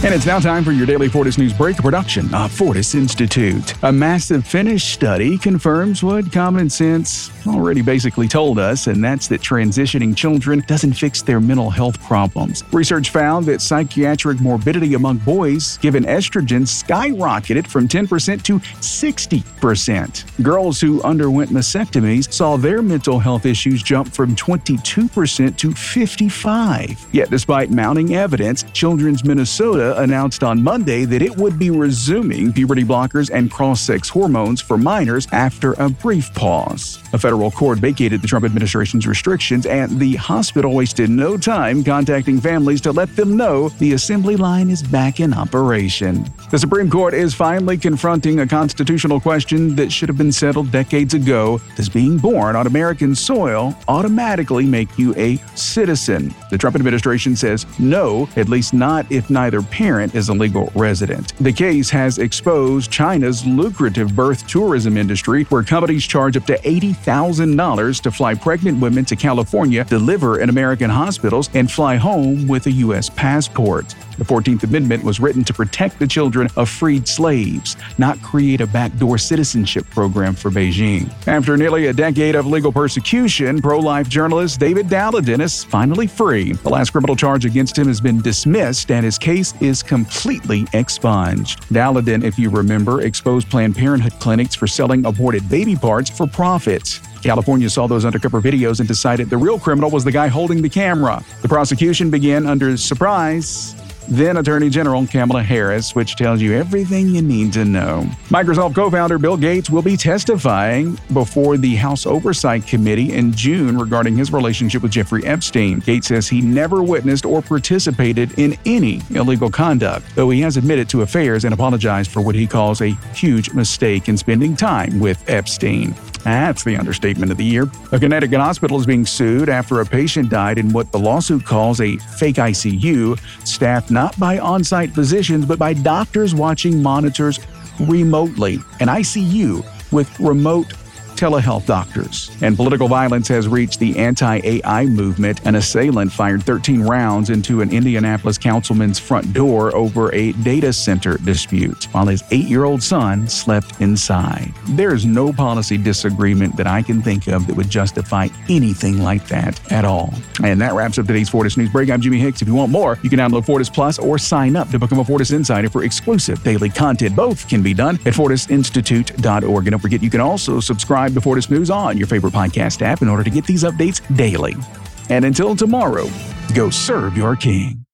And it's now time for your daily Fortis News Break, a production of Fortis Institute. A massive Finnish study confirms what common sense already basically told us, and that's that transitioning children doesn't fix their mental health problems. Research found that psychiatric morbidity among boys given estrogen skyrocketed from 10% to 60%. Girls who underwent mastectomies saw their mental health issues jump from 22% to 55%. Yet despite mounting evidence, Children's Minnesota announced on Monday that it would be resuming puberty blockers and cross-sex hormones for minors after a brief pause. A federal court vacated the Trump administration's restrictions, and the hospital wasted no time contacting families to let them know the assembly line is back in operation. The Supreme Court is finally confronting a constitutional question that should have been settled decades ago. Does being born on American soil automatically make you a citizen? The Trump administration says no, at least not if neither parent is a legal resident. The case has exposed China's lucrative birth tourism industry, where companies charge up to $80,000 to fly pregnant women to California, deliver in American hospitals, and fly home with a U.S. passport. The 14th Amendment was written to protect the children of freed slaves, not create a backdoor citizenship program for Beijing. After nearly a decade of legal persecution, pro-life journalist David Daleiden is finally free. The last criminal charge against him has been dismissed, and his case is completely expunged. Daleiden, if you remember, exposed Planned Parenthood clinics for selling aborted baby parts for profit. California saw those undercover videos and decided the real criminal was the guy holding the camera. The prosecution began under surprise. Then Attorney General Kamala Harris, which tells you everything you need to know. Microsoft co-founder Bill Gates will be testifying before the House Oversight Committee in June regarding his relationship with Jeffrey Epstein. Gates says he never witnessed or participated in any illegal conduct, though he has admitted to affairs and apologized for what he calls a huge mistake in spending time with Epstein. That's the understatement of the year. A Connecticut hospital is being sued after a patient died in what the lawsuit calls a fake ICU, staffed not by on-site physicians but by doctors watching monitors remotely. An ICU with remote telehealth doctors. And political violence has reached the anti-AI movement. An assailant fired 13 rounds into an Indianapolis councilman's front door over a data center dispute, while his 8-year-old son slept inside. There's no policy disagreement that I can think of that would justify anything like that at all. And that wraps up today's Fortis News Break. I'm Jimmy Hicks. If you want more, you can download Fortis Plus or sign up to become a Fortis Insider for exclusive daily content. Both can be done at fortisinstitute.org. And don't forget, you can also subscribe to Fortis News on your favorite podcast app in order to get these updates daily. And until tomorrow, go serve your king.